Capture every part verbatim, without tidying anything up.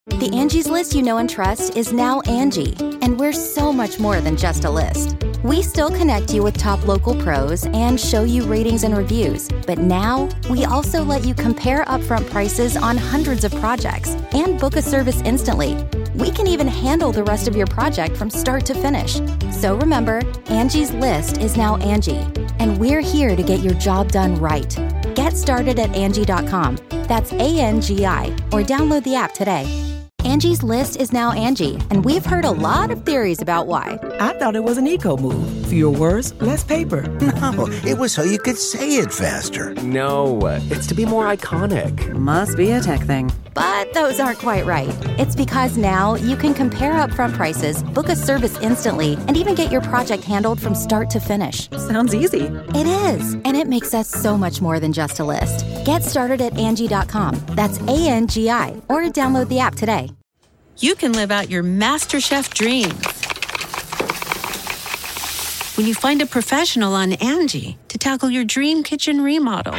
The Angie's List you know and trust is now Angie, and we're so much more than just a list. We still connect you with top local pros and show you ratings and reviews, but now we also let you compare upfront prices on hundreds of projects and book a service instantly. We can even handle the rest of your project from start to finish. So remember, Angie's List is now Angie, and we're here to get your job done right. Get started at Angie dot com. That's A N G I, or download the app today. Angie's List is now Angie, and we've heard a lot of theories about why. I thought it was an eco move. Fewer words, less paper. No, it was so you could say it faster. No, it's to be more iconic. Must be a tech thing. But those aren't quite right. It's because now you can compare upfront prices, book a service instantly, and even get your project handled from start to finish. Sounds easy. It is, and it makes us so much more than just a list. Get started at Angie dot com. That's A N G I, or download the app today. You can live out your MasterChef dreams when you find a professional on Angie to tackle your dream kitchen remodel.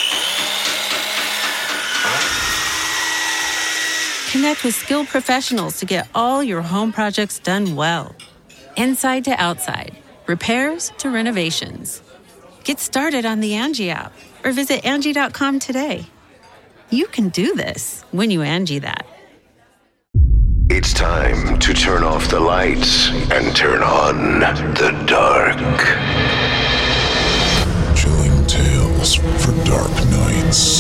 Connect with skilled professionals to get all your home projects done well. Inside to outside, repairs to renovations. Get started on the Angie app or visit Angie dot com today. You can do this when you Angie that. It's time to turn off the lights and turn on the dark. Chilling tales for dark nights.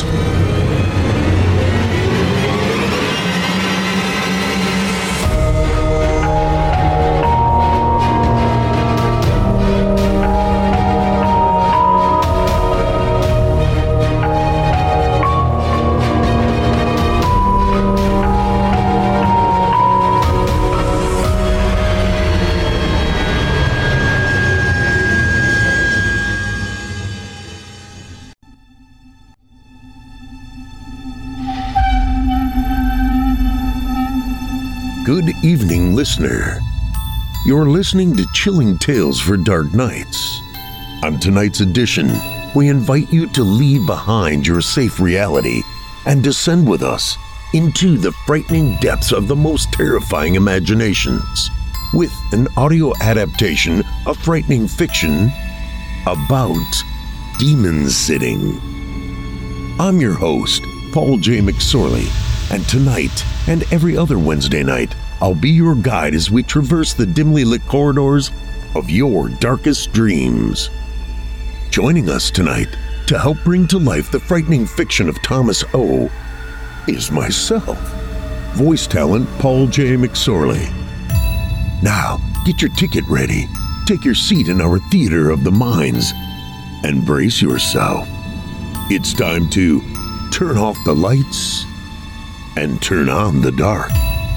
Good evening, listener. You're listening to Chilling Tales for Dark Nights. On tonight's edition, we invite you to leave behind your safe reality and descend with us into the frightening depths of the most terrifying imaginations with an audio adaptation of frightening fiction about demon sitting. I'm your host, Paul J. McSorley, and tonight and every other Wednesday night, I'll be your guide as we traverse the dimly lit corridors of your darkest dreams. Joining us tonight to help bring to life the frightening fiction of Thomas O. is myself, voice talent Paul J. McSorley. Now, get your ticket ready, take your seat in our theater of the minds, and brace yourself. It's time to turn off the lights and turn on the dark.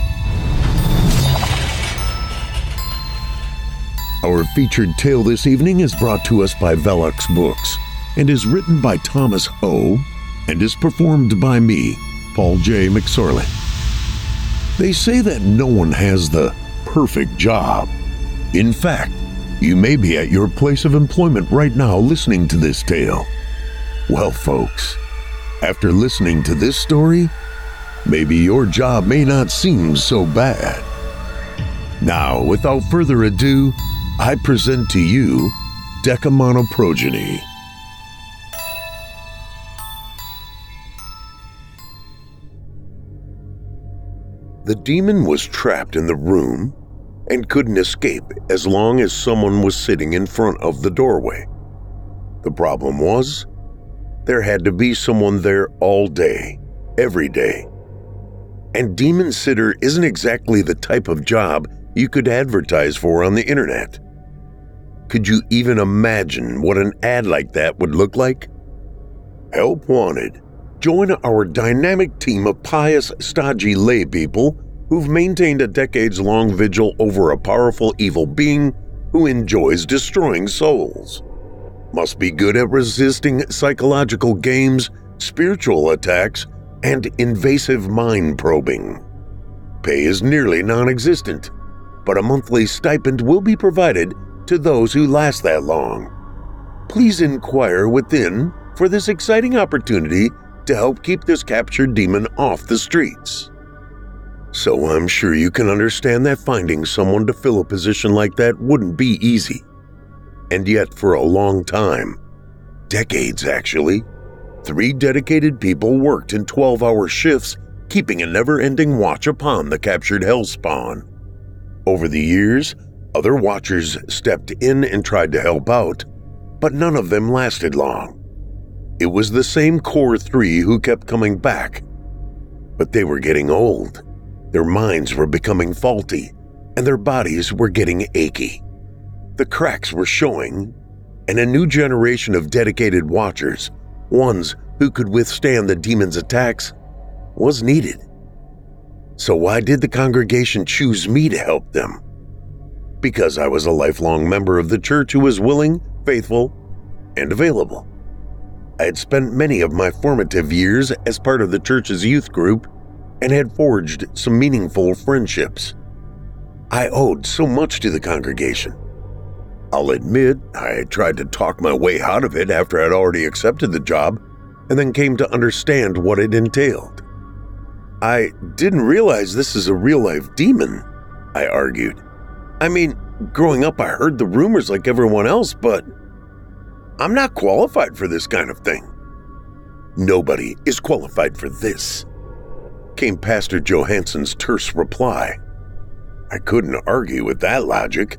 Our featured tale this evening is brought to us by Velux Books and is written by Thomas O. and is performed by me, Paul J. McSorley. They say that no one has the perfect job. In fact, you may be at your place of employment right now listening to this tale. Well, folks, after listening to this story, maybe your job may not seem so bad. Now, without further ado, I present to you Decamonoprogeny. The demon was trapped in the room and couldn't escape as long as someone was sitting in front of the doorway. The problem was, there had to be someone there all day, every day. And demon sitter isn't exactly the type of job you could advertise for on the internet. Could you even imagine what an ad like that would look like? Help wanted. Join our dynamic team of pious, stodgy lay people who've maintained a decades-long vigil over a powerful evil being who enjoys destroying souls. Must be good at resisting psychological games, spiritual attacks, and invasive mind probing. Pay is nearly non-existent, but a monthly stipend will be provided to those who last that long. Please inquire within for this exciting opportunity to help keep this captured demon off the streets. So I'm sure you can understand that finding someone to fill a position like that wouldn't be easy. And yet, for a long time, decades actually, three dedicated people worked in twelve-hour shifts, keeping a never-ending watch upon the captured Hellspawn. Over the years, other watchers stepped in and tried to help out, but none of them lasted long. It was the same core three who kept coming back. But they were getting old, their minds were becoming faulty, and their bodies were getting achy. The cracks were showing, and a new generation of dedicated watchers, ones who could withstand the demon's attacks, was needed. So why did the congregation choose me to help them? Because I was a lifelong member of the church who was willing, faithful, and available. I had spent many of my formative years as part of the church's youth group and had forged some meaningful friendships. I owed so much to the congregation. I'll admit, I had tried to talk my way out of it after I'd already accepted the job and then came to understand what it entailed. I didn't realize this is a real-life demon, I argued. I mean, growing up I heard the rumors like everyone else, but I'm not qualified for this kind of thing. Nobody is qualified for this, came Pastor Johansson's terse reply. I couldn't argue with that logic.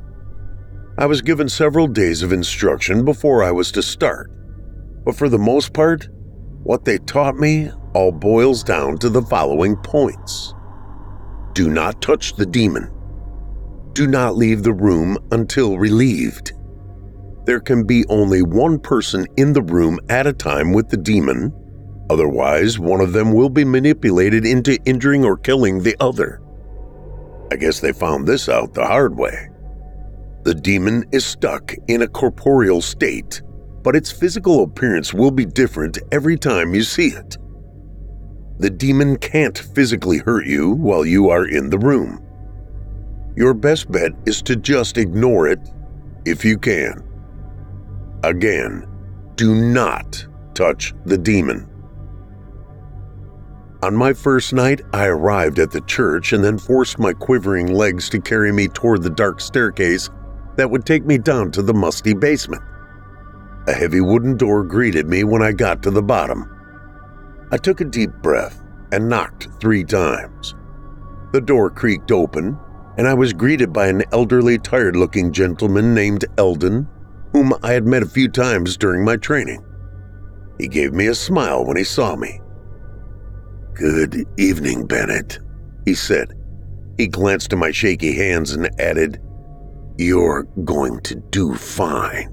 I was given several days of instruction before I was to start, but for the most part, what they taught me all boils down to the following points. Do not touch the demon. Do not leave the room until relieved. There can be only one person in the room at a time with the demon, otherwise one of them will be manipulated into injuring or killing the other. I guess they found this out the hard way. The demon is stuck in a corporeal state, but its physical appearance will be different every time you see it. The demon can't physically hurt you while you are in the room. Your best bet is to just ignore it if you can. Again, do not touch the demon. On my first night, I arrived at the church and then forced my quivering legs to carry me toward the dark staircase that would take me down to the musty basement. A heavy wooden door greeted me when I got to the bottom. I took a deep breath and knocked three times. The door creaked open, and I was greeted by an elderly, tired-looking gentleman named Eldon, whom I had met a few times during my training. He gave me a smile when he saw me. "Good evening, Bennett," he said. He glanced at my shaky hands and added, "You're going to do fine."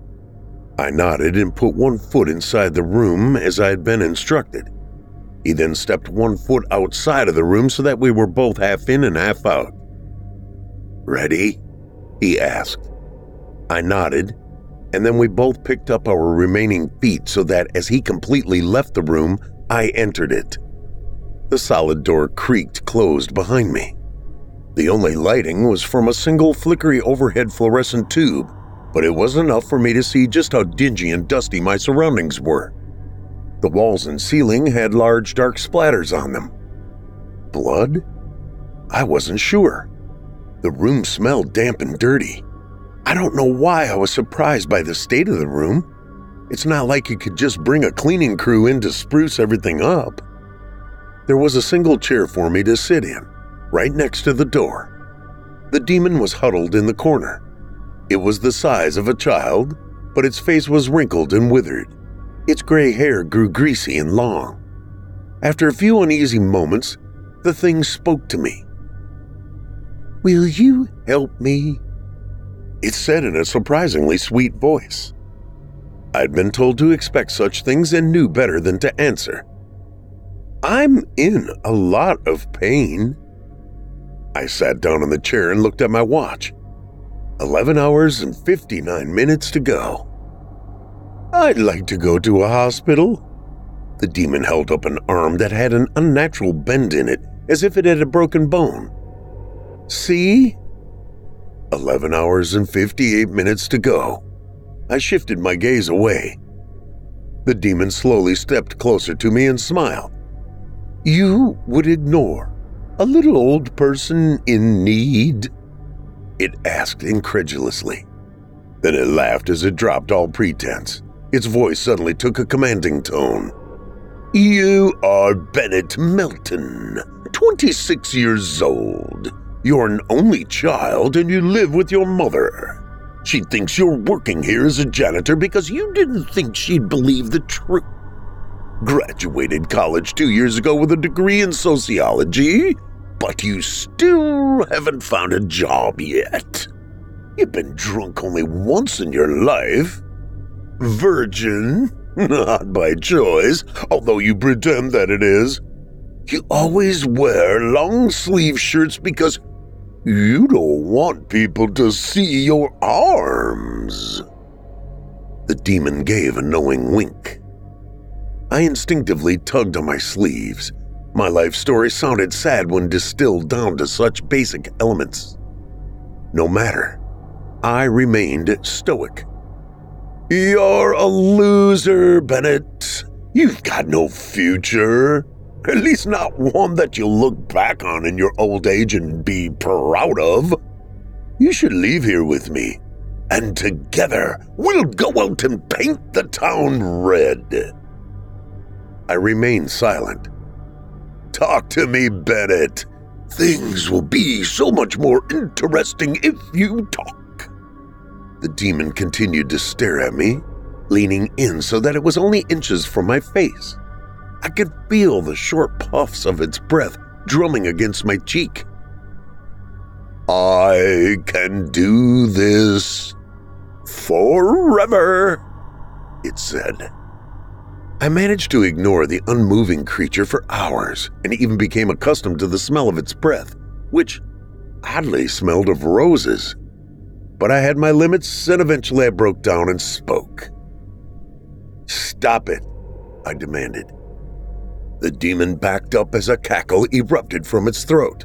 I nodded and put one foot inside the room as I had been instructed. He then stepped one foot outside of the room so that we were both half in and half out. "Ready?" he asked. I nodded, and then we both picked up our remaining feet so that as he completely left the room, I entered it. The solid door creaked closed behind me. The only lighting was from a single flickery overhead fluorescent tube, but it was enough for me to see just how dingy and dusty my surroundings were. The walls and ceiling had large dark splatters on them. Blood? I wasn't sure. The room smelled damp and dirty. I don't know why I was surprised by the state of the room. It's not like you could just bring a cleaning crew in to spruce everything up. There was a single chair for me to sit in, right next to the door. The demon was huddled in the corner. It was the size of a child, but its face was wrinkled and withered. Its gray hair grew greasy and long. After a few uneasy moments, the thing spoke to me. "Will you help me?" It said in a surprisingly sweet voice. I'd been told to expect such things and knew better than to answer. "I'm in a lot of pain." I sat down in the chair and looked at my watch. Eleven hours and fifty-nine minutes to go. "I'd like to go to a hospital." The demon held up an arm that had an unnatural bend in it, as if it had a broken bone. "See?" Eleven hours and fifty-eight minutes to go. I shifted my gaze away. The demon slowly stepped closer to me and smiled. "You would ignore a little old person in need?" it asked incredulously. Then it laughed as it dropped all pretense. Its voice suddenly took a commanding tone. "You are Bennett Melton, twenty-six years old. You're an only child and you live with your mother. She thinks you're working here as a janitor because you didn't think she'd believe the truth. Graduated college two years ago with a degree in sociology, but you still haven't found a job yet. You've been drunk only once in your life. Virgin, not by choice, although you pretend that it is. You always wear long-sleeve shirts because you don't want people to see your arms." The demon gave a knowing wink. I instinctively tugged on my sleeves. My life story sounded sad when distilled down to such basic elements. No matter, I remained stoic. "You're a loser, Bennett. You've got no future. At least not one that you'll look back on in your old age and be proud of. You should leave here with me, and together we'll go out and paint the town red." I remained silent. "Talk to me, Bennett. Things will be so much more interesting if you talk." The demon continued to stare at me, leaning in so that it was only inches from my face. I could feel the short puffs of its breath drumming against my cheek. "I can do this forever," it said. I managed to ignore the unmoving creature for hours and even became accustomed to the smell of its breath, which oddly smelled of roses. But I had my limits, and eventually I broke down and spoke. "Stop it," I demanded. The demon backed up as a cackle erupted from its throat.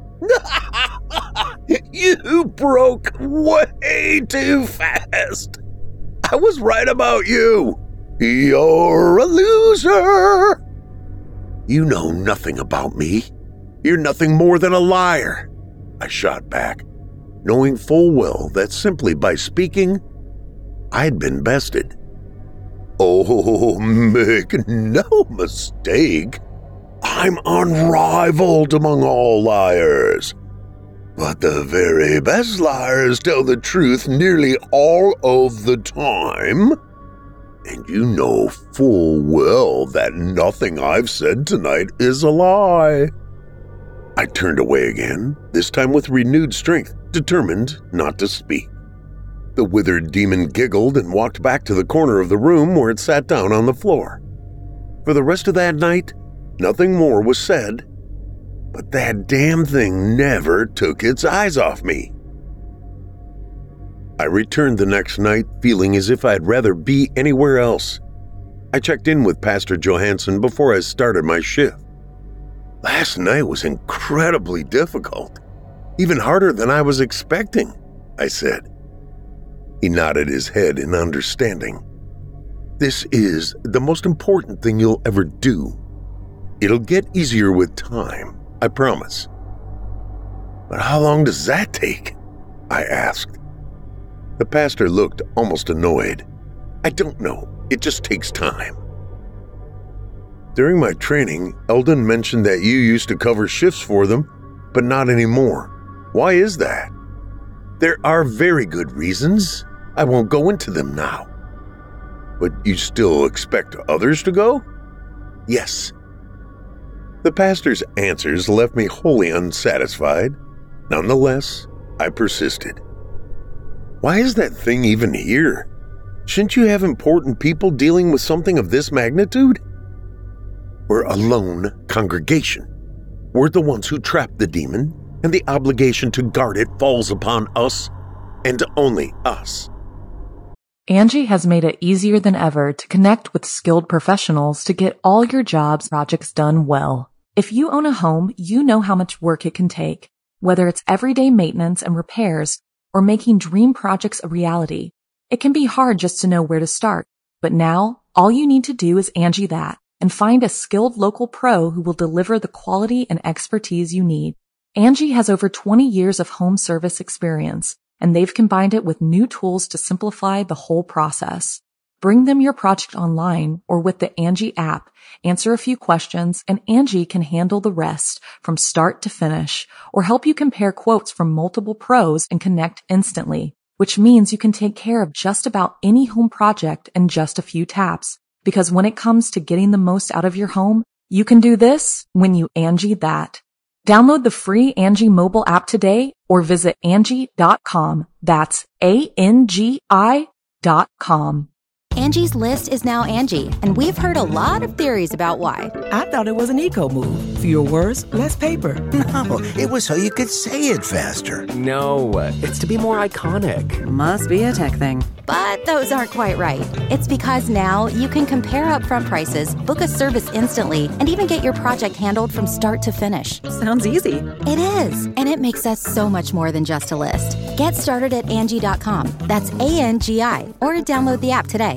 "You broke way too fast. I was right about you. You're a loser. You know nothing about me. You're nothing more than a liar," I shot back, knowing full well that simply by speaking, I'd been bested. "Oh, make no mistake. I'm unrivaled among all liars. But the very best liars tell the truth nearly all of the time. And you know full well that nothing I've said tonight is a lie." I turned away again, this time with renewed strength, determined not to speak. The withered demon giggled and walked back to the corner of the room where it sat down on the floor. For the rest of that night, nothing more was said, but that damn thing never took its eyes off me. I returned the next night feeling as if I'd rather be anywhere else. I checked in with Pastor Johansson before I started my shift. "Last night was incredibly difficult, even harder than I was expecting," I said. He nodded his head in understanding. "This is the most important thing you'll ever do. It'll get easier with time, I promise." "But how long does that take?" I asked. The pastor looked almost annoyed. "I don't know. It just takes time." "During my training, Eldon mentioned that you used to cover shifts for them, but not anymore. Why is that?" "There are very good reasons. I won't go into them now." "But you still expect others to go?" "Yes." The pastor's answers left me wholly unsatisfied. Nonetheless, I persisted. "Why is that thing even here? Shouldn't you have important people dealing with something of this magnitude?" "We're a lone congregation. We're the ones who trapped the demon, and the obligation to guard it falls upon us, and only us." Angie has made it easier than ever to connect with skilled professionals to get all your jobs projects done well. If you own a home, you know how much work it can take, whether it's everyday maintenance and repairs or making dream projects a reality. It can be hard just to know where to start, but now all you need to do is Angie that and find a skilled local pro who will deliver the quality and expertise you need. Angie has over twenty years of home service experience, and they've combined it with new tools to simplify the whole process. Bring them your project online or with the Angie app, answer a few questions, and Angie can handle the rest from start to finish, or help you compare quotes from multiple pros and connect instantly, which means you can take care of just about any home project in just a few taps. Because when it comes to getting the most out of your home, you can do this when you Angie that. Download the free Angie mobile app today or visit Angie dot com. That's A N G I dot com. Angie's List is now Angie, and we've heard a lot of theories about why. I thought it was an eco move. Fewer words, less paper. No, it was so you could say it faster. No, it's to be more iconic. Must be a tech thing. But those aren't quite right. It's because now you can compare upfront prices, book a service instantly, and even get your project handled from start to finish. Sounds easy. It is, and it makes us so much more than just a list. Get started at Angie dot com. That's A N G I, or download the app today.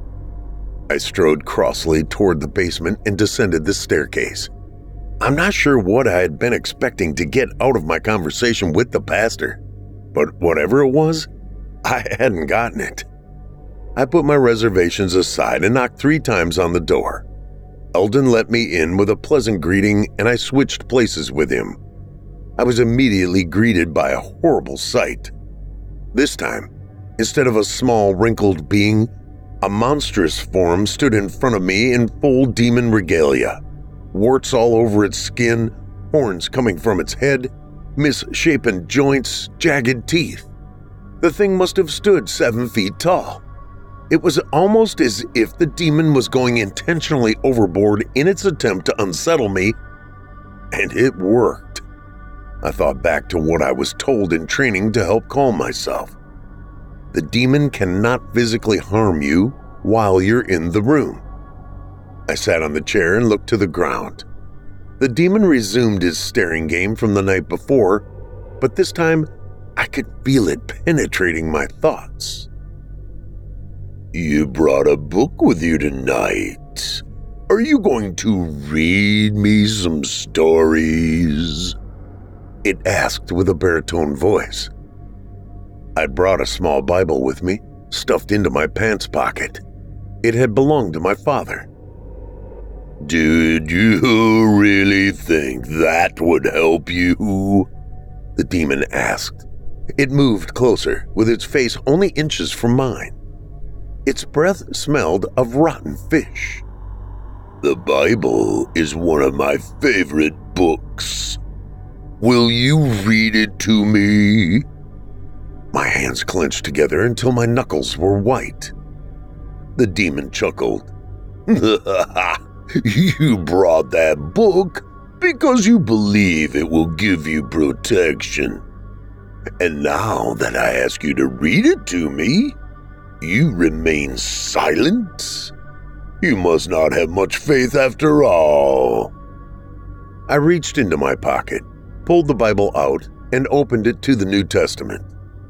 I strode crossly toward the basement and descended the staircase. I'm not sure what I had been expecting to get out of my conversation with the pastor, but whatever it was, I hadn't gotten it. I put my reservations aside and knocked three times on the door. Eldon let me in with a pleasant greeting, and I switched places with him. I was immediately greeted by a horrible sight. This time, instead of a small, wrinkled being, a monstrous form stood in front of me in full demon regalia. Warts all over its skin, horns coming from its head, misshapen joints, jagged teeth. The thing must have stood seven feet tall. It was almost as if the demon was going intentionally overboard in its attempt to unsettle me, and it worked. I thought back to what I was told in training to help calm myself. The demon cannot physically harm you while you're in the room. I sat on the chair and looked to the ground. The demon resumed his staring game from the night before, but this time I could feel it penetrating my thoughts. You brought a book with you tonight. Are you going to read me some stories? It asked with a baritone voice. I'd brought a small Bible with me, stuffed into my pants pocket. It had belonged to my father. Did you really think that would help you? The demon asked. It moved closer, with its face only inches from mine. Its breath smelled of rotten fish. The Bible is one of my favorite books. Will you read it to me? My hands clenched together until my knuckles were white. The demon chuckled. You brought that book because you believe it will give you protection. And now that I ask you to read it to me, you remain silent? You must not have much faith after all. I reached into my pocket, pulled the Bible out, and opened it to the New Testament.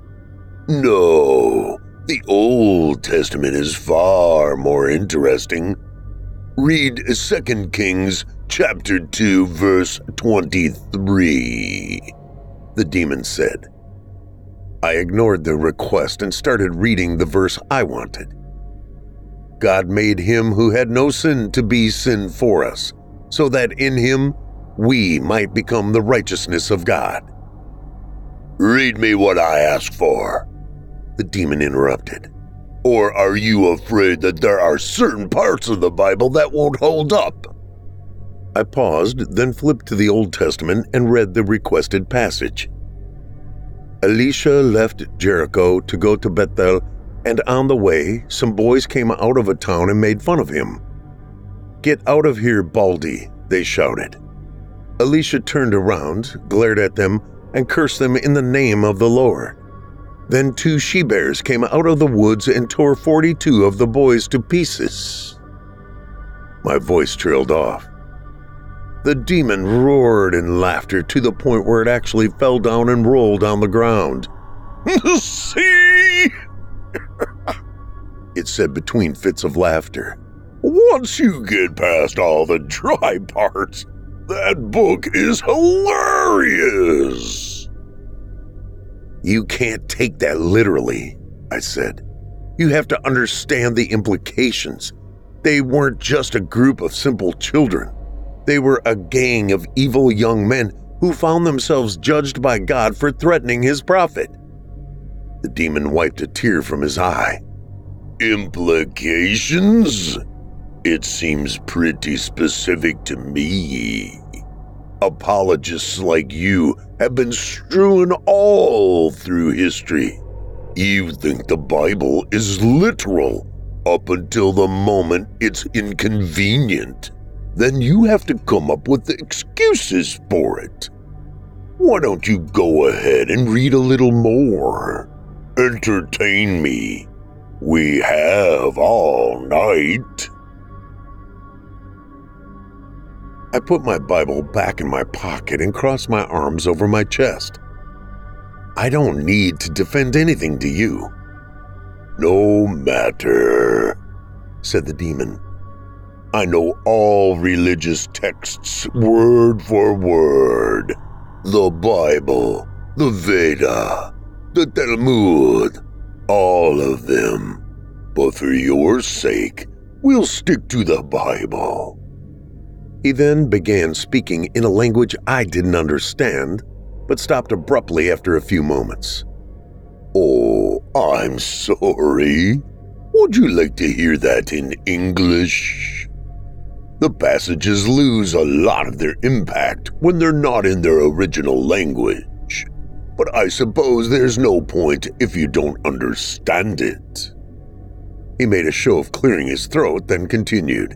No, the Old Testament is far more interesting. Read Second Kings chapter two, verse twenty-three, the demon said. I ignored the request and started reading the verse I wanted. God made him who had no sin to be sin for us, so that in him we might become the righteousness of God. Read me what I ask for, the demon interrupted. Or are you afraid that there are certain parts of the Bible that won't hold up? I paused, then flipped to the Old Testament and read the requested passage. Elisha left Jericho to go to Bethel, and on the way, some boys came out of a town and made fun of him. Get out of here, Baldy, they shouted. Elisha turned around, glared at them, and cursed them in the name of the Lord. Then two she-bears came out of the woods and tore forty-two of the boys to pieces. My voice trailed off. The demon roared in laughter to the point where it actually fell down and rolled on the ground. See? It said between fits of laughter. Once you get past all the dry parts, that book is hilarious. You can't take that literally, I said. You have to understand the implications. They weren't just a group of simple children. They were a gang of evil young men who found themselves judged by God for threatening his prophet. The demon wiped a tear from his eye. Implications? It seems pretty specific to me. Apologists like you have been strewn all through history. You think the Bible is literal up until the moment it's inconvenient. Then you have to come up with the excuses for it. Why don't you go ahead and read a little more? Entertain me. We have all night. I put my Bible back in my pocket and crossed my arms over my chest. I don't need to defend anything to you. No matter, said the demon. I know all religious texts word for word. The Bible, the Veda, the Talmud, all of them. But for your sake, we'll stick to the Bible. He then began speaking in a language I didn't understand, but stopped abruptly after a few moments. Oh, I'm sorry. Would you like to hear that in English? The passages lose a lot of their impact when they're not in their original language. But I suppose there's no point if you don't understand it. He made a show of clearing his throat, then continued.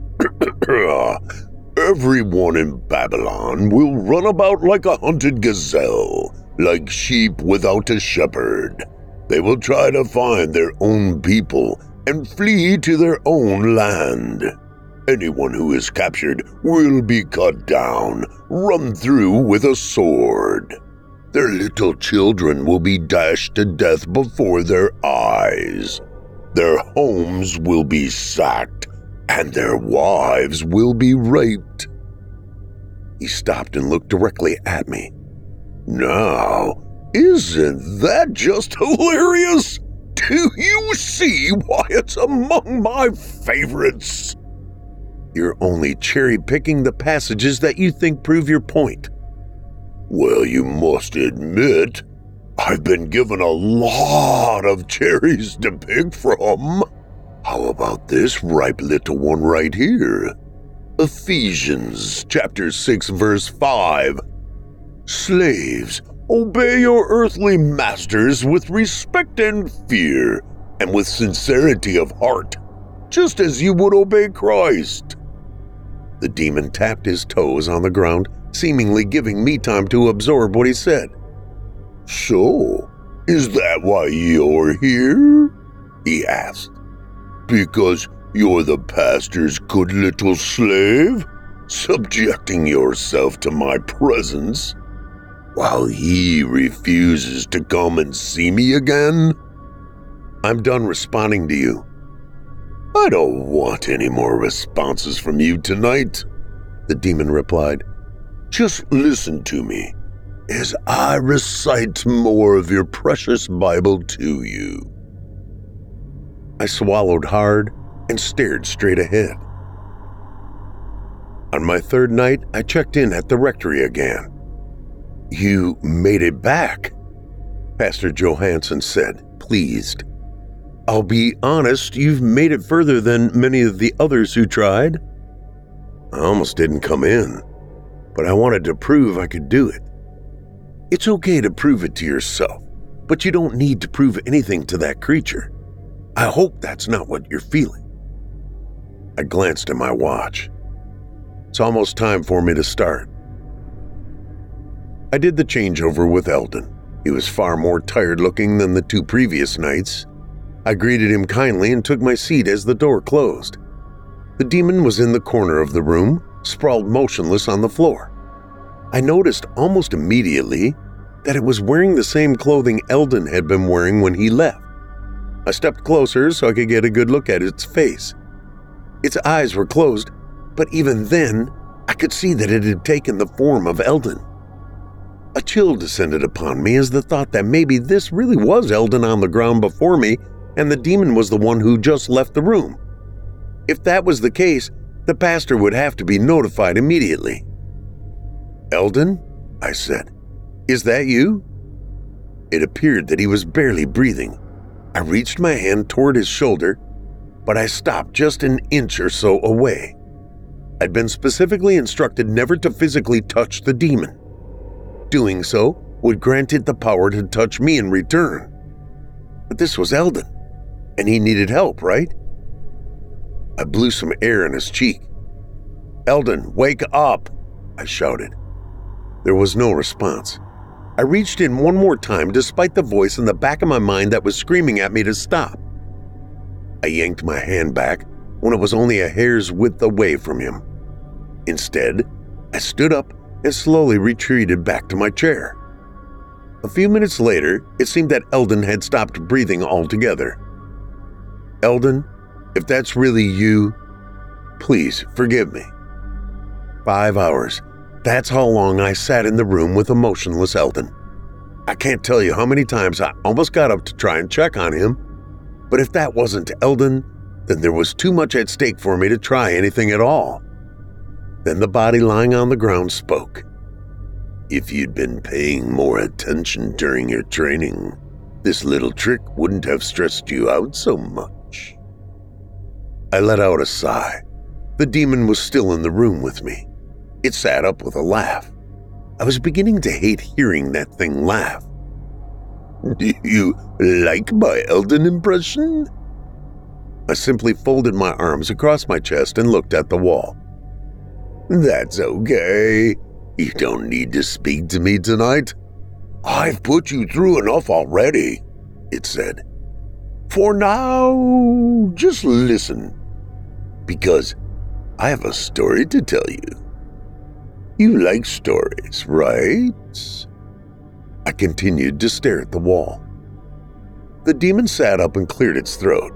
Everyone in Babylon will run about like a hunted gazelle, like sheep without a shepherd. They will try to find their own people and flee to their own land. Anyone who is captured will be cut down, run through with a sword. Their little children will be dashed to death before their eyes. Their homes will be sacked, and their wives will be raped. He stopped and looked directly at me. Now, isn't that just hilarious? Do you see why it's among my favorites? You're only cherry-picking the passages that you think prove your point. Well, you must admit, I've been given a lot of cherries to pick from. How about this ripe little one right here? Ephesians chapter six verse five. Slaves, obey your earthly masters with respect and fear, and with sincerity of heart, just as you would obey Christ. The demon tapped his toes on the ground, seemingly giving me time to absorb what he said. So, is that why you're here? He asked. Because you're the pastor's good little slave, subjecting yourself to my presence, while he refuses to come and see me again? I'm done responding to you. I don't want any more responses from you tonight, the demon replied. Just listen to me as I recite more of your precious Bible to you. I swallowed hard and stared straight ahead. On my third night, I checked in at the rectory again. You made it back, Pastor Johansson said, pleased. I'll be honest, you've made it further than many of the others who tried. I almost didn't come in, but I wanted to prove I could do it. It's okay to prove it to yourself, but you don't need to prove anything to that creature. I hope that's not what you're feeling. I glanced at my watch. It's almost time for me to start. I did the changeover with Eldon. He was far more tired-looking than the two previous nights. I greeted him kindly and took my seat as the door closed. The demon was in the corner of the room, sprawled motionless on the floor. I noticed almost immediately that it was wearing the same clothing Eldon had been wearing when he left. I stepped closer so I could get a good look at its face. Its eyes were closed, but even then, I could see that it had taken the form of Eldon. A chill descended upon me as the thought that maybe this really was Eldon on the ground before me and the demon was the one who just left the room. If that was the case, the pastor would have to be notified immediately. "Eldon," I said, "is that you?" It appeared that he was barely breathing. I reached my hand toward his shoulder, but I stopped just an inch or so away. I'd been specifically instructed never to physically touch the demon. Doing so would grant it the power to touch me in return. But this was Eldon, and he needed help, right? I blew some air in his cheek. "Eldon, wake up!" I shouted. There was no response. I reached in one more time despite the voice in the back of my mind that was screaming at me to stop. I yanked my hand back when it was only a hair's width away from him. Instead, I stood up and slowly retreated back to my chair. A few minutes later, it seemed that Eldon had stopped breathing altogether. "Eldon, if that's really you, please forgive me." Five hours. That's how long I sat in the room with emotionless Eldon. I can't tell you how many times I almost got up to try and check on him, but if that wasn't Eldon, then there was too much at stake for me to try anything at all. Then the body lying on the ground spoke. "If you'd been paying more attention during your training, this little trick wouldn't have stressed you out so much." I let out a sigh. The demon was still in the room with me. It sat up with a laugh. I was beginning to hate hearing that thing laugh. "Do you like my Eldon impression?" I simply folded my arms across my chest and looked at the wall. "That's okay. You don't need to speak to me tonight. I've put you through enough already," it said. "For now, just listen, because I have a story to tell you. You like stories, right?" I continued to stare at the wall. The demon sat up and cleared its throat.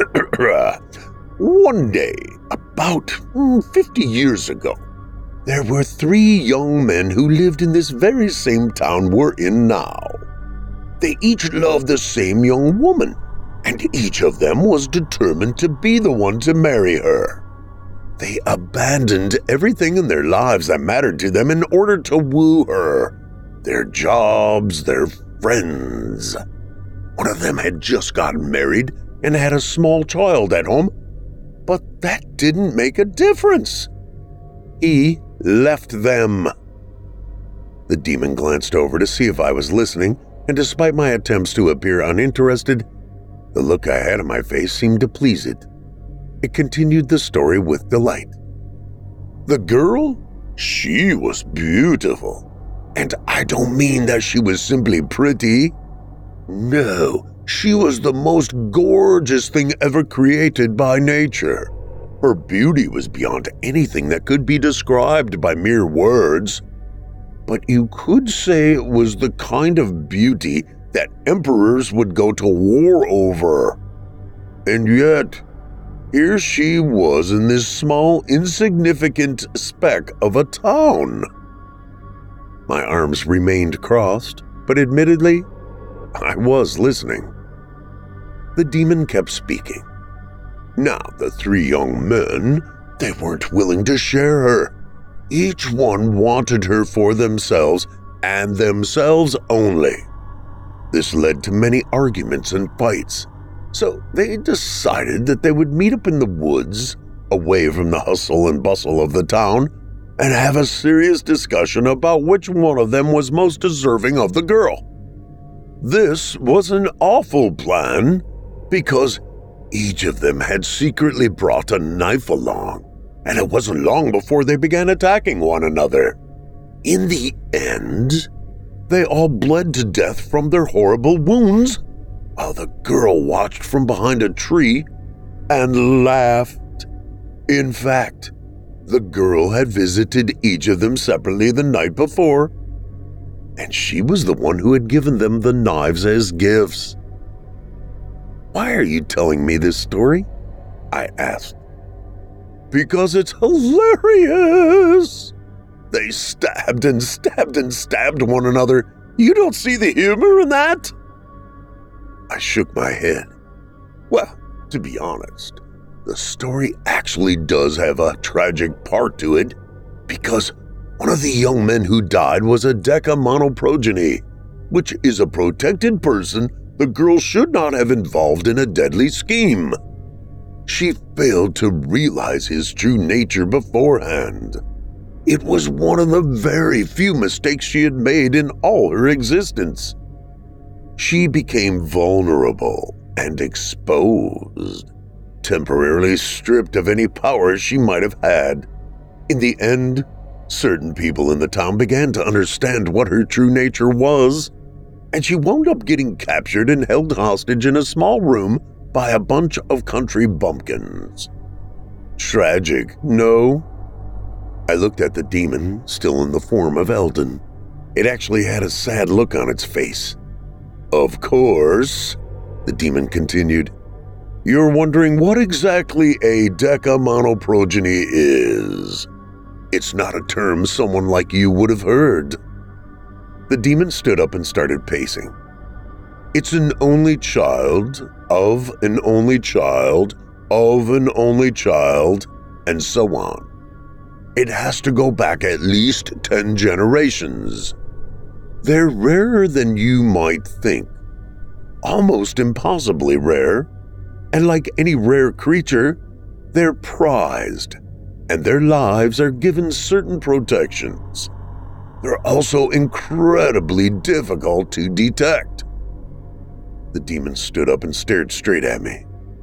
"One day, about fifty years ago, there were three young men who lived in this very same town we're in now. They each loved the same young woman, and each of them was determined to be the one to marry her. They abandoned everything in their lives that mattered to them in order to woo her. Their jobs, their friends. One of them had just gotten married and had a small child at home, but that didn't make a difference. He left them." The demon glanced over to see if I was listening, and despite my attempts to appear uninterested, the look I had on my face seemed to please it. It continued the story with delight. "The girl? She was beautiful. And I don't mean that she was simply pretty. No, she was the most gorgeous thing ever created by nature. Her beauty was beyond anything that could be described by mere words. But you could say it was the kind of beauty that emperors would go to war over. And yet, here she was in this small, insignificant speck of a town." My arms remained crossed, but admittedly, I was listening. The demon kept speaking. "Now, the three young men, they weren't willing to share her. Each one wanted her for themselves and themselves only. This led to many arguments and fights, so they decided that they would meet up in the woods, away from the hustle and bustle of the town, and have a serious discussion about which one of them was most deserving of the girl. This was an awful plan, because each of them had secretly brought a knife along, and it wasn't long before they began attacking one another. In the end, they all bled to death from their horrible wounds, while the girl watched from behind a tree and laughed. In fact, the girl had visited each of them separately the night before, and she was the one who had given them the knives as gifts." "Why are you telling me this story?" I asked. because it's hilarious. They stabbed and stabbed and stabbed one another. You don't see the humor in that? I shook my head. Well, to be honest, the story actually does have a tragic part to it, because one of the young men who died was a decamonoprogeny, which is a protected person the girl should not have involved in a deadly scheme. She failed to realize his true nature beforehand. It was one of the very few mistakes she had made in all her existence. She became vulnerable and exposed, temporarily stripped of any power she might have had. In the end, certain people in the town began to understand what her true nature was, and she wound up getting captured and held hostage in a small room by a bunch of country bumpkins. Tragic, no? I looked at the demon, still in the form of Eldon. It actually had a sad look on its face. Of course, the demon continued, you're wondering what exactly a decamonoprogeny is. It's not a term someone like you would have heard. The demon stood up and started pacing. It's an only child of an only child of an only child, and so on. It has to go back at least ten generations. They're rarer than you might think. Almost impossibly rare. And like any rare creature, they're prized, and their lives are given certain protections. They're also incredibly difficult to detect. The demon stood up and stared straight at me.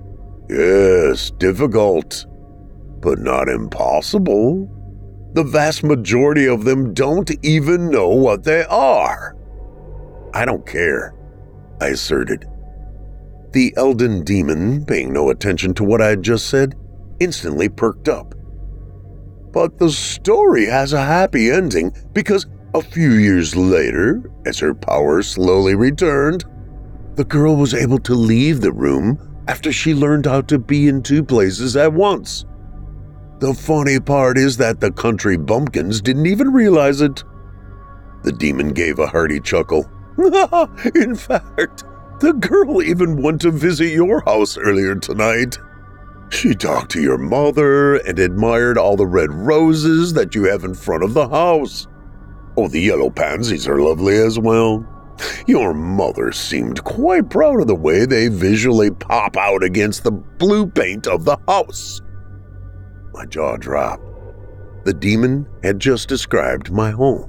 Yes, difficult, but not impossible. The vast majority of them don't even know what they are. I don't care, I asserted. The Eldon demon, paying no attention to what I had just said, instantly perked up. But the story has a happy ending because a few years later, as her power slowly returned, the girl was able to leave the room after she learned how to be in two places at once. The funny part is that the country bumpkins didn't even realize it. The demon gave a hearty chuckle. In fact, the girl even went to visit your house earlier tonight. She talked to your mother and admired all the red roses that you have in front of the house. Oh, the yellow pansies are lovely as well. Your mother seemed quite proud of the way they visually pop out against the blue paint of the house. My jaw dropped. The demon had just described my home.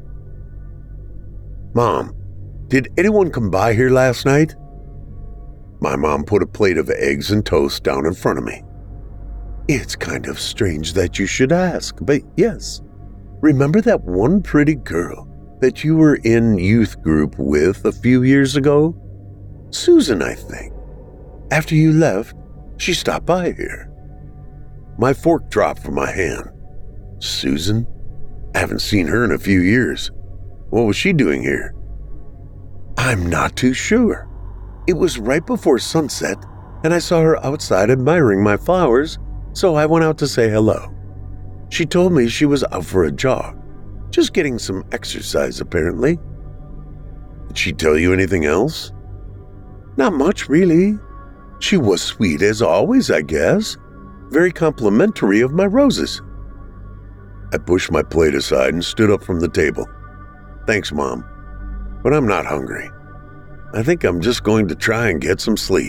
Mom, did anyone come by here last night? My mom put a plate of eggs and toast down in front of me. It's kind of strange that you should ask, but yes. Remember that one pretty girl that you were in youth group with a few years ago? Susan, I think. After you left, she stopped by here. My fork dropped from my hand. Susan? I haven't seen her in a few years. What was she doing here? I'm not too sure. It was right before sunset, and I saw her outside admiring my flowers, so I went out to say hello. She told me she was out for a jog, just getting some exercise apparently. Did she tell you anything else? Not much, really. She was sweet as always, I guess. Very complimentary of my roses. I pushed my plate aside and stood up from the table. Thanks, Mom, but I'm not hungry. I think I'm just going to try and get some sleep.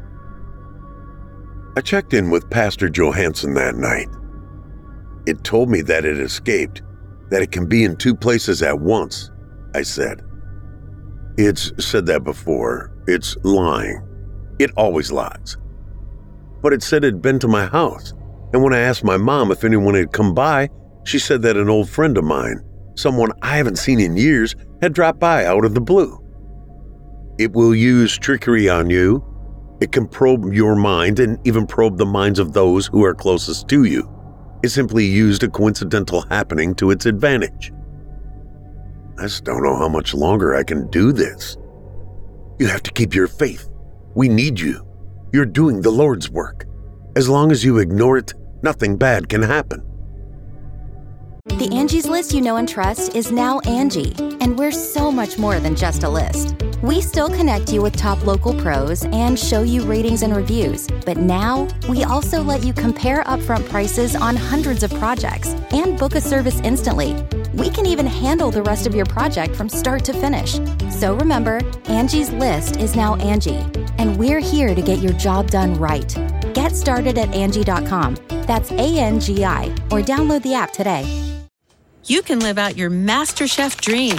I checked in with Pastor Johansson that night. It told me that it escaped, that it can be in two places at once, I said. It's said that before. It's lying. It always lies. But it said it'd been to my house, and when I asked my mom if anyone had come by, she said that an old friend of mine, someone I haven't seen in years, had dropped by out of the blue. It will use trickery on you. It can probe your mind and even probe the minds of those who are closest to you. It simply used a coincidental happening to its advantage. I just don't know how much longer I can do this. You have to keep your faith. We need you. You're doing the Lord's work. As long as you ignore it, nothing bad can happen. The Angie's List you know and trust is now Angie, and we're so much more than just a list. We still connect you with top local pros and show you ratings and reviews, but now we also let you compare upfront prices on hundreds of projects and book a service instantly. We can even handle the rest of your project from start to finish. So remember, Angie's List is now Angie, and we're here to get your job done right. Get started at Angie dot com. That's A N G I, or download the app today. You can live out your MasterChef dreams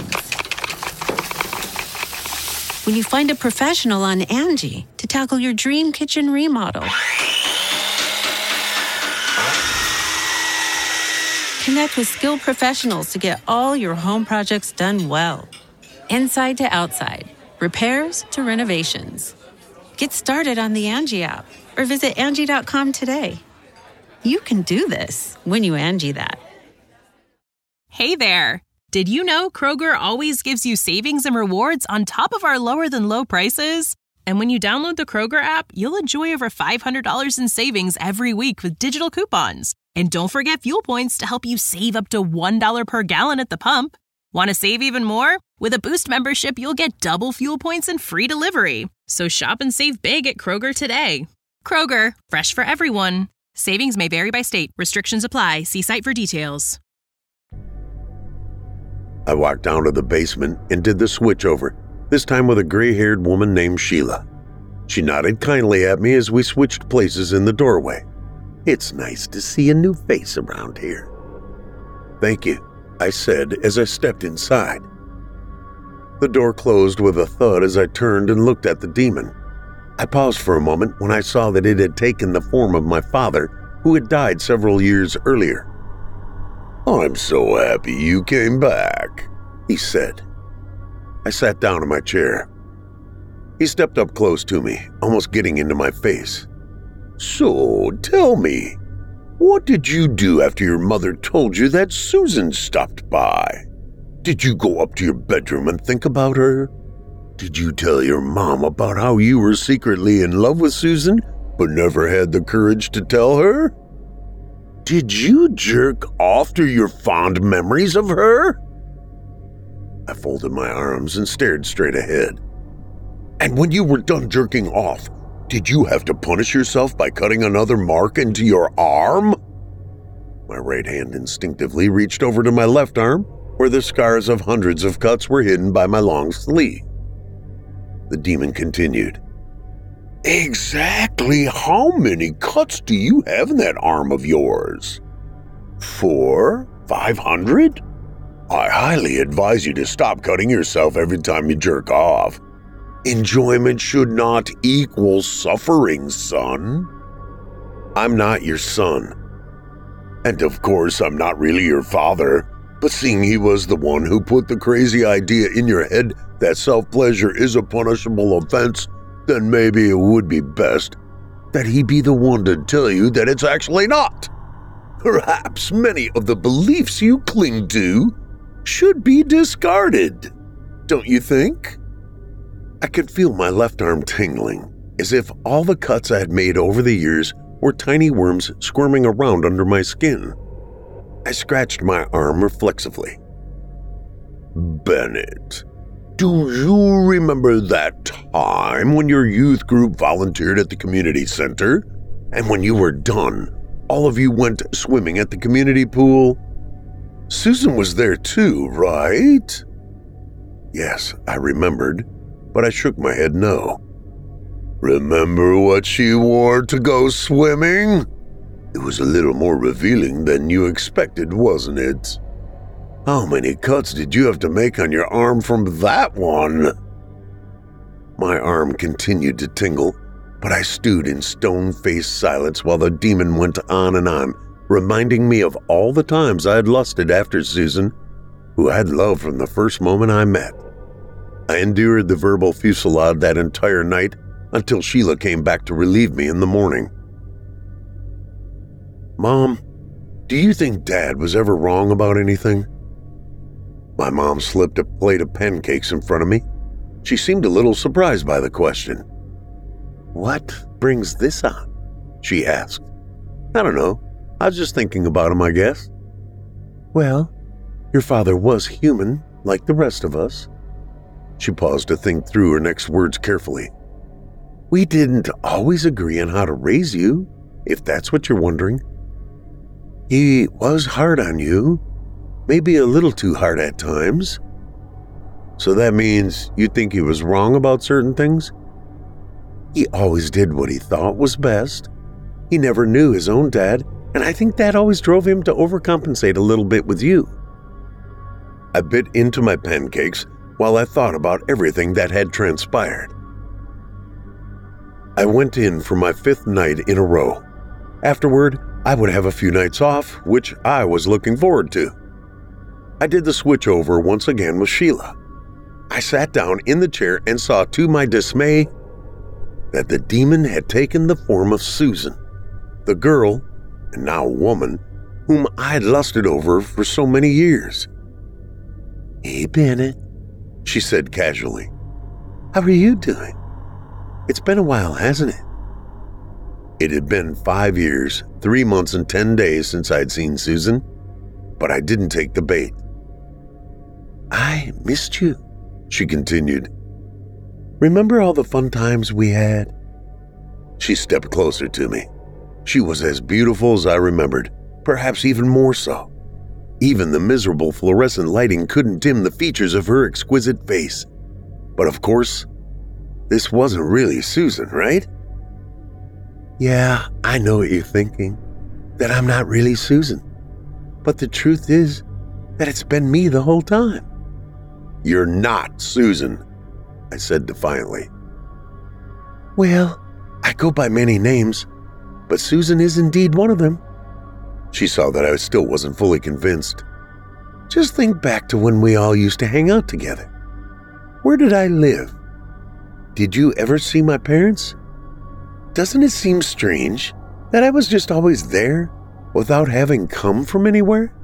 when you find a professional on Angie to tackle your dream kitchen remodel. Connect with skilled professionals to get all your home projects done well. Inside to outside, repairs to renovations. Get started on the Angie app or visit Angie dot com today. You can do this when you Angie that. Hey there! Did you know Kroger always gives you savings and rewards on top of our lower-than-low prices? And when you download the Kroger app, you'll enjoy over five hundred dollars in savings every week with digital coupons. And don't forget fuel points to help you save up to one dollar per gallon at the pump. Want to save even more? With a Boost membership, you'll get double fuel points and free delivery. So shop and save big at Kroger today. Kroger, fresh for everyone. Savings may vary by state. Restrictions apply. See site for details. I walked down to the basement and did the switchover, this time with a gray-haired woman named Sheila. She nodded kindly at me as we switched places in the doorway. It's nice to see a new face around here. Thank you, I said as I stepped inside. The door closed with a thud as I turned and looked at the demon. I paused for a moment when I saw that it had taken the form of my father, who had died several years earlier. I'm so happy you came back, he said. I sat down in my chair. He stepped up close to me, almost getting into my face. So, tell me, what did you do after your mother told you that Susan stopped by? Did you go up to your bedroom and think about her? Did you tell your mom about how you were secretly in love with Susan, but never had the courage to tell her? Did you jerk off to your fond memories of her? I folded my arms and stared straight ahead. And when you were done jerking off, did you have to punish yourself by cutting another mark into your arm? My right hand instinctively reached over to my left arm, where the scars of hundreds of cuts were hidden by my long sleeve. The demon continued. Exactly how many cuts do you have in that arm of yours? Four? Five hundred? I highly advise you to stop cutting yourself every time you jerk off. Enjoyment should not equal suffering, son. I'm not your son. And of course, I'm not really your father, but seeing he was the one who put the crazy idea in your head that self-pleasure is a punishable offense, then maybe it would be best that he be the one to tell you that it's actually not. Perhaps many of the beliefs you cling to should be discarded, don't you think? I could feel my left arm tingling, as if all the cuts I had made over the years were tiny worms squirming around under my skin. I scratched my arm reflexively. Bennett, do you remember that time when your youth group volunteered at the community center? And when you were done, all of you went swimming at the community pool? Susan was there too, right? Yes, I remembered, but I shook my head no. Remember what she wore to go swimming? It was a little more revealing than you expected, wasn't it? How many cuts did you have to make on your arm from that one? My arm continued to tingle, but I stewed in stone-faced silence while the demon went on and on, reminding me of all the times I had lusted after Susan, who I had loved from the first moment I met. I endured the verbal fusillade that entire night until Sheila came back to relieve me in the morning. Mom, do you think Dad was ever wrong about anything? My mom slipped a plate of pancakes in front of me. She seemed a little surprised by the question. What brings this on? She asked. I don't know. I was just thinking about him, I guess. Well, your father was human, like the rest of us. She paused to think through her next words carefully. We didn't always agree on how to raise you, if that's what you're wondering. He was hard on you, maybe a little too hard at times. So that means you think he was wrong about certain things? He always did what he thought was best. He never knew his own dad, and I think that always drove him to overcompensate a little bit with you. I bit into my pancakes while I thought about everything that had transpired. I went in for my fifth night in a row. Afterward, I would have a few nights off, which I was looking forward to. I did the switch over once again with Sheila. I sat down in the chair and saw to my dismay that the demon had taken the form of Susan, the girl, and now woman, whom I'd lusted over for so many years. Hey, Bennett, she said casually. How are you doing? It's been a while, hasn't it? It had been five years, three months, and ten days since I'd seen Susan, but I didn't take the bait. I missed you, she continued. Remember all the fun times we had? She stepped closer to me. She was as beautiful as I remembered, perhaps even more so. Even the miserable fluorescent lighting couldn't dim the features of her exquisite face. But of course, this wasn't really Susan, right? Yeah, I know what you're thinking, that I'm not really Susan. But the truth is that it's been me the whole time. You're not Susan, I said defiantly. Well, I go by many names, but Susan is indeed one of them. She saw that I still wasn't fully convinced. Just think back to when we all used to hang out together. Where did I live? Did you ever see my parents? Doesn't it seem strange that I was just always there without having come from anywhere?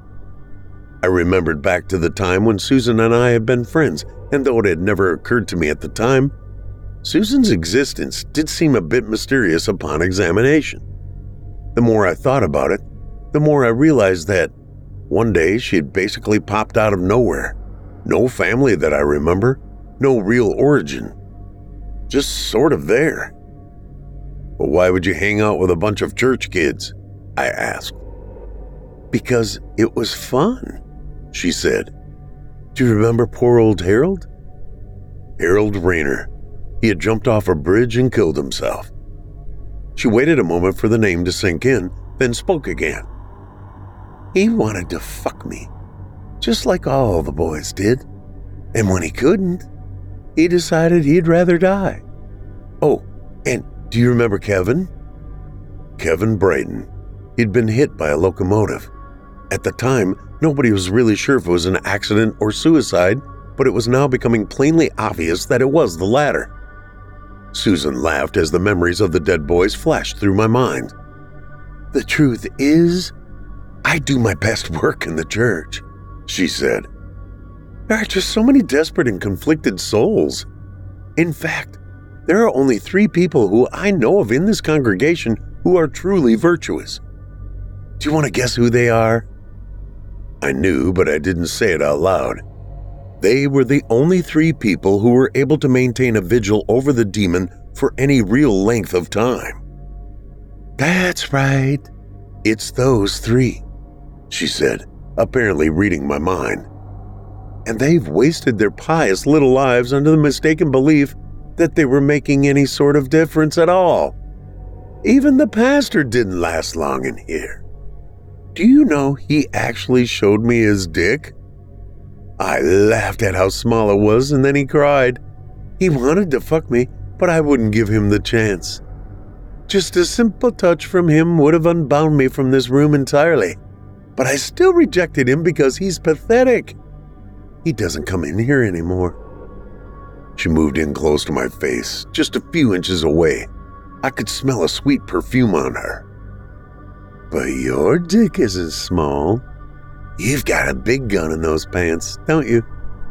I remembered back to the time when Susan and I had been friends, and though it had never occurred to me at the time, Susan's existence did seem a bit mysterious upon examination. The more I thought about it, the more I realized that one day she had basically popped out of nowhere. No family that I remember, no real origin. Just sort of there. But why would you hang out with a bunch of church kids? I asked. Because it was fun, she said. Do you remember poor old Harold? Harold Rayner. He had jumped off a bridge and killed himself. She waited a moment for the name to sink in, then spoke again. He wanted to fuck me, just like all the boys did. And when he couldn't, he decided he'd rather die. Oh, and do you remember Kevin? Kevin Brighton. He'd been hit by a locomotive. At the time, nobody was really sure if it was an accident or suicide, but it was now becoming plainly obvious that it was the latter. Susan laughed as the memories of the dead boys flashed through my mind. The truth is, I do my best work in the church, she said. There are just so many desperate and conflicted souls. In fact, there are only three people who I know of in this congregation who are truly virtuous. Do you want to guess who they are? I knew, but I didn't say it out loud. They were the only three people who were able to maintain a vigil over the demon for any real length of time. That's right. It's those three, she said, apparently reading my mind. And they've wasted their pious little lives under the mistaken belief that they were making any sort of difference at all. Even the pastor didn't last long in here. Do you know he actually showed me his dick? I laughed at how small it was, and then he cried. He wanted to fuck me, but I wouldn't give him the chance. Just a simple touch from him would have unbound me from this room entirely, but I still rejected him because he's pathetic. He doesn't come in here anymore. She moved in close to my face, just a few inches away. I could smell a sweet perfume on her. But your dick isn't small. You've got a big gun in those pants, don't you?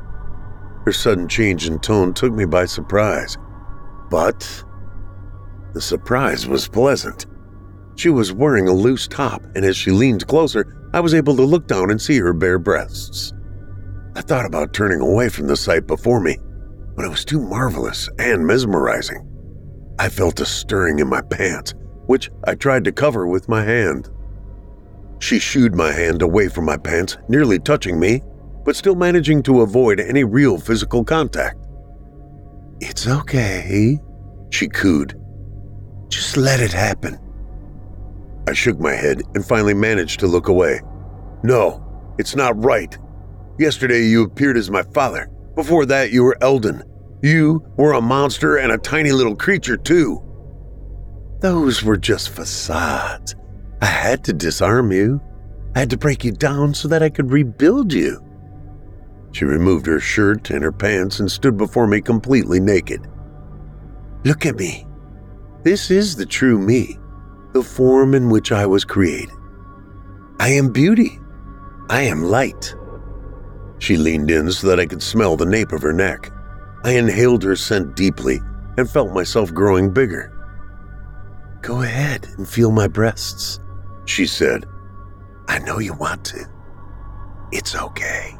Her sudden change in tone took me by surprise, but the surprise was pleasant. She was wearing a loose top, and as she leaned closer, I was able to look down and see her bare breasts. I thought about turning away from the sight before me, but it was too marvelous and mesmerizing. I felt a stirring in my pants, which I tried to cover with my hand. She shooed my hand away from my pants, nearly touching me, but still managing to avoid any real physical contact. "It's okay," she cooed. "Just let it happen." I shook my head and finally managed to look away. "No, it's not right. Yesterday you appeared as my father. Before that you were Eldon. You were a monster and a tiny little creature too." "Those were just facades. I had to disarm you. I had to break you down so that I could rebuild you." She removed her shirt and her pants and stood before me completely naked. "Look at me. This is the true me, the form in which I was created. I am beauty. I am light." She leaned in so that I could smell the nape of her neck. I inhaled her scent deeply and felt myself growing bigger. "Go ahead and feel my breasts," she said. "I know you want to. It's okay."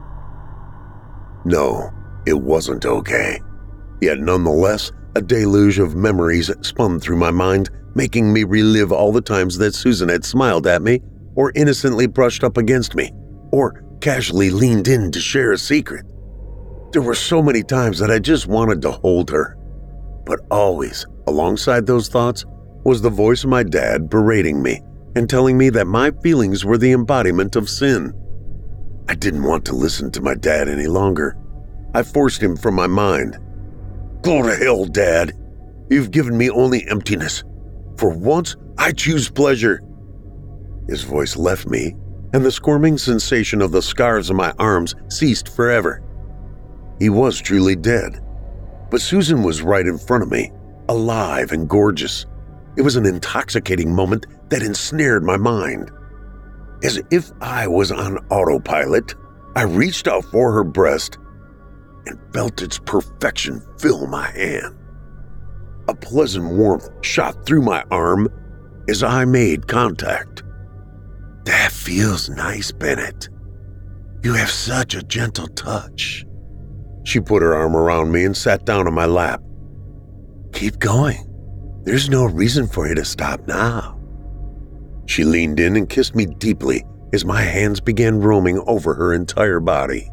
No, it wasn't okay. Yet nonetheless, a deluge of memories spun through my mind, making me relive all the times that Susan had smiled at me, or innocently brushed up against me, or casually leaned in to share a secret. There were so many times that I just wanted to hold her. But always, alongside those thoughts, was the voice of my dad berating me and telling me that my feelings were the embodiment of sin. I didn't want to listen to my dad any longer. I forced him from my mind. "Go to hell, Dad. You've given me only emptiness. For once, I choose pleasure." His voice left me, and the squirming sensation of the scars on my arms ceased forever. He was truly dead. But Susan was right in front of me, alive and gorgeous. It was an intoxicating moment that ensnared my mind. As if I was on autopilot, I reached out for her breast and felt its perfection fill my hand. A pleasant warmth shot through my arm as I made contact. "That feels nice, Bennett. You have such a gentle touch." She put her arm around me and sat down on my lap. "Keep going. There's no reason for you to stop now." She leaned in and kissed me deeply as my hands began roaming over her entire body.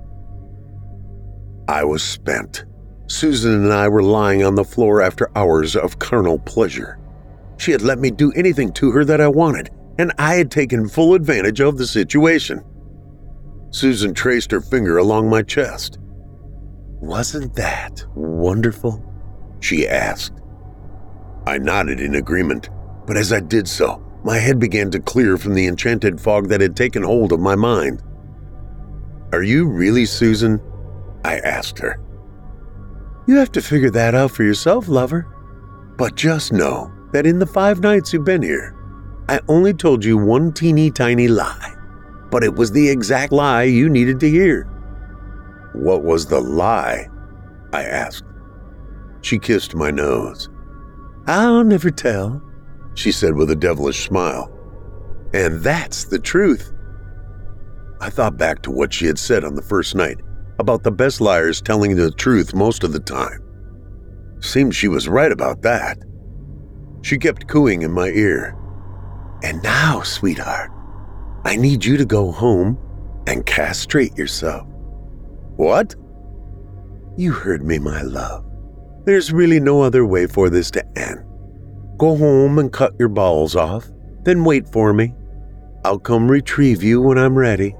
I was spent. Susan and I were lying on the floor after hours of carnal pleasure. She had let me do anything to her that I wanted, and I had taken full advantage of the situation. Susan traced her finger along my chest. "Wasn't that wonderful?" she asked. I nodded in agreement, but as I did so, my head began to clear from the enchanted fog that had taken hold of my mind. "Are you really Susan?" I asked her. "You have to figure that out for yourself, lover. But just know that in the five nights you've been here, I only told you one teeny tiny lie, but it was the exact lie you needed to hear." "What was the lie?" I asked. She kissed my nose. "I'll never tell," she said with a devilish smile. "And that's the truth." I thought back to what she had said on the first night about the best liars telling the truth most of the time. Seemed she was right about that. She kept cooing in my ear. "And now, sweetheart, I need you to go home and castrate yourself." "What?" "You heard me, my love. There's really no other way for this to end. Go home and cut your balls off, then wait for me. I'll come retrieve you when I'm ready."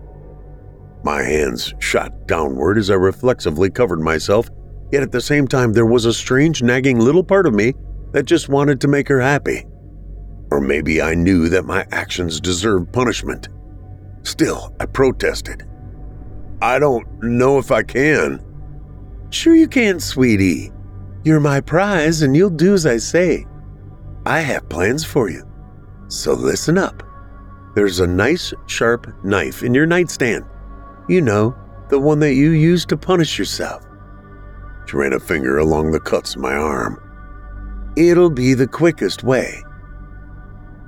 My hands shot downward as I reflexively covered myself, yet at the same time there was a strange nagging little part of me that just wanted to make her happy. Or maybe I knew that my actions deserved punishment. Still, I protested. "I don't know if I can." "Sure you can, sweetie. You're my prize and you'll do as I say. I have plans for you. So listen up. There's a nice, sharp knife in your nightstand. You know, the one that you use to punish yourself." She ran a finger along the cuts in my arm. "It'll be the quickest way."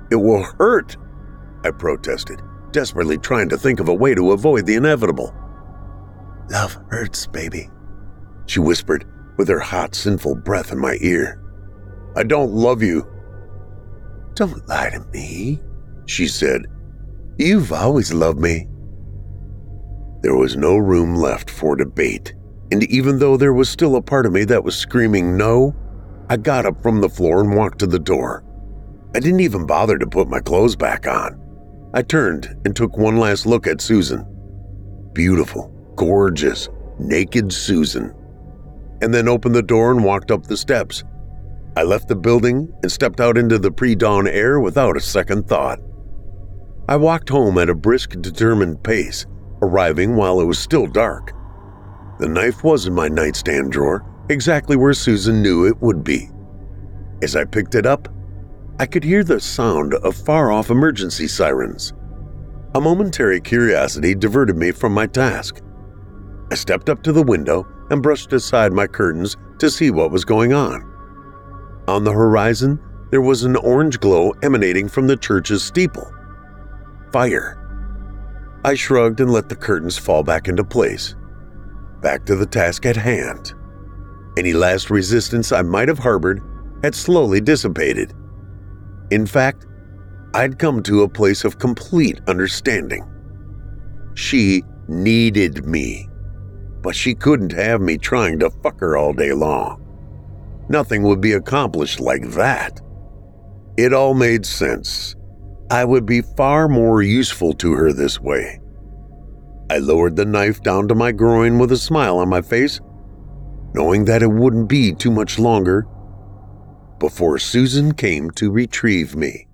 It will hurt, I protested, desperately trying to think of a way to avoid the inevitable. Love hurts, baby, she whispered with her hot, sinful breath in my ear. I don't love you. Don't lie to me, she said. You've always loved me. There was no room left for debate, and even though there was still a part of me that was screaming no, I got up from the floor and walked to the door. I didn't even bother to put my clothes back on. I turned and took one last look at Susan. Beautiful, gorgeous, naked Susan. And then opened the door and walked up the steps. I left the building and stepped out into the pre-dawn air without a second thought. I walked home at a brisk, determined pace, arriving while it was still dark. The knife was in my nightstand drawer, exactly where Susan knew it would be. As I picked it up, I could hear the sound of far-off emergency sirens. A momentary curiosity diverted me from my task. I stepped up to the window and brushed aside my curtains to see what was going on. On the horizon, there was an orange glow emanating from the church's steeple. Fire. I shrugged and let the curtains fall back into place. Back to the task at hand. Any last resistance I might have harbored had slowly dissipated. In fact, I'd come to a place of complete understanding. She needed me, but she couldn't have me trying to fuck her all day long. Nothing would be accomplished like that. It all made sense. I would be far more useful to her this way. I lowered the knife down to my groin with a smile on my face, knowing that it wouldn't be too much longer before Susan came to retrieve me.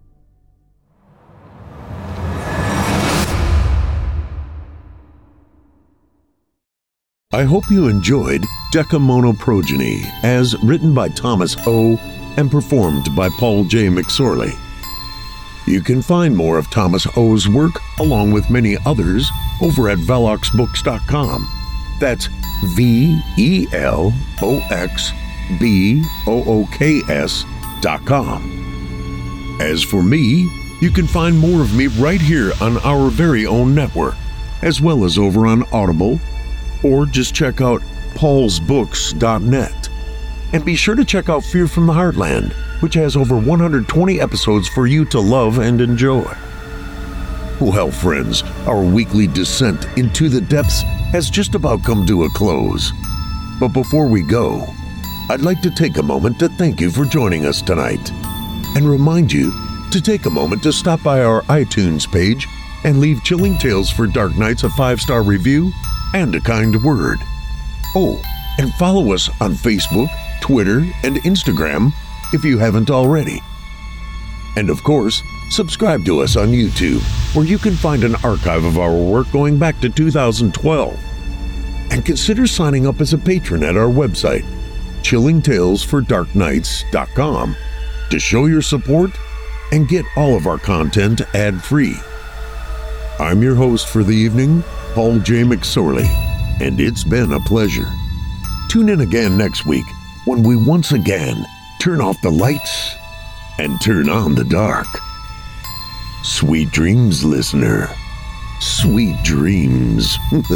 I hope you enjoyed Decamonoprogeny, as written by Thomas O. and performed by Paul J. McSorley. You can find more of Thomas O.'s work, along with many others, over at velox books dot com. That's V E L O X B O O K S dot com. As for me, you can find more of me right here on our very own network, as well as over on Audible, or just check out pauls books dot net. And be sure to check out Fear from the Heartland, which has over one hundred twenty episodes for you to love and enjoy. Well, friends, our weekly descent into the depths has just about come to a close. But before we go, I'd like to take a moment to thank you for joining us tonight, and remind you to take a moment to stop by our iTunes page and leave Chilling Tales for Dark Nights a five-star review and a kind word. Oh, and follow us on Facebook, Twitter, and Instagram if you haven't already. And of course, subscribe to us on YouTube, where you can find an archive of our work going back to two thousand twelve. And consider signing up as a patron at our website, chilling tales for dark nights dot com, to show your support and get all of our content ad-free. I'm your host for the evening, Paul J. McSorley, and it's been a pleasure. Tune in again next week when we once again turn off the lights and turn on the dark. Sweet dreams, listener. Sweet dreams.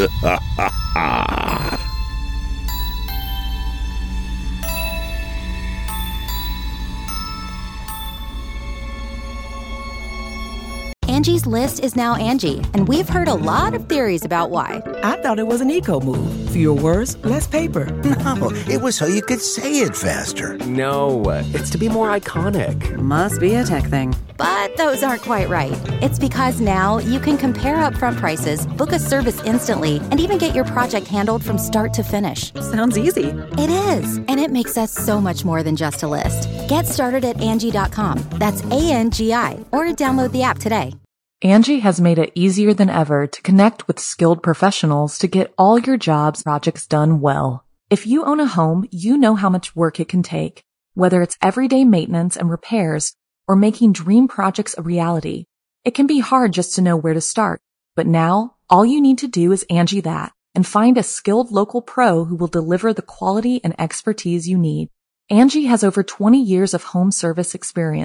Angie's List is now Angie, and we've heard a lot of theories about why. I thought it was an eco move. Fewer words, less paper. No, it was so you could say it faster. No, it's to be more iconic. Must be a tech thing. But those aren't quite right. It's because now you can compare upfront prices, book a service instantly, and even get your project handled from start to finish. Sounds easy. It is, and it makes us so much more than just a list. Get started at Angie dot com. That's A N G I, or download the app today. Angie has made it easier than ever to connect with skilled professionals to get all your jobs projects done well. If you own a home, you know how much work it can take, whether it's everyday maintenance and repairs or making dream projects a reality. It can be hard just to know where to start, but now all you need to do is Angie that and find a skilled local pro who will deliver the quality and expertise you need. Angie has over twenty years of home service experience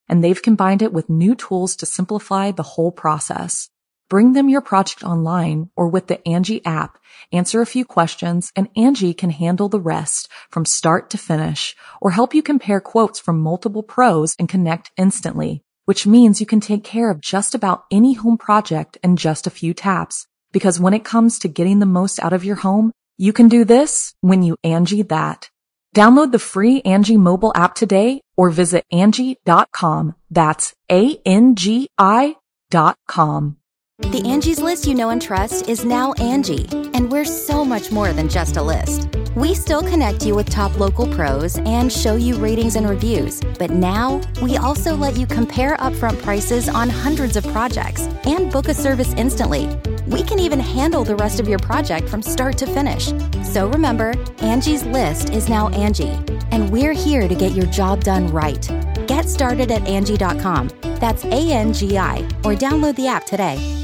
and they've combined it with new tools to simplify the whole process. Bring them your project online or with the Angie app, answer a few questions, and Angie can handle the rest from start to finish, or help you compare quotes from multiple pros and connect instantly, which means you can take care of just about any home project in just a few taps. Because when it comes to getting the most out of your home, you can do this when you Angie that. Download the free Angie mobile app today or visit Angie dot com. That's A N G I dot com. The Angie's List you know and trust is now Angie, and we're so much more than just a list. We still connect you with top local pros and show you ratings and reviews, but now we also let you compare upfront prices on hundreds of projects and book a service instantly. We can even handle the rest of your project from start to finish. So remember, Angie's List is now Angie, and we're here to get your job done right. Get started at Angie dot com. That's A N G I, or download the app today.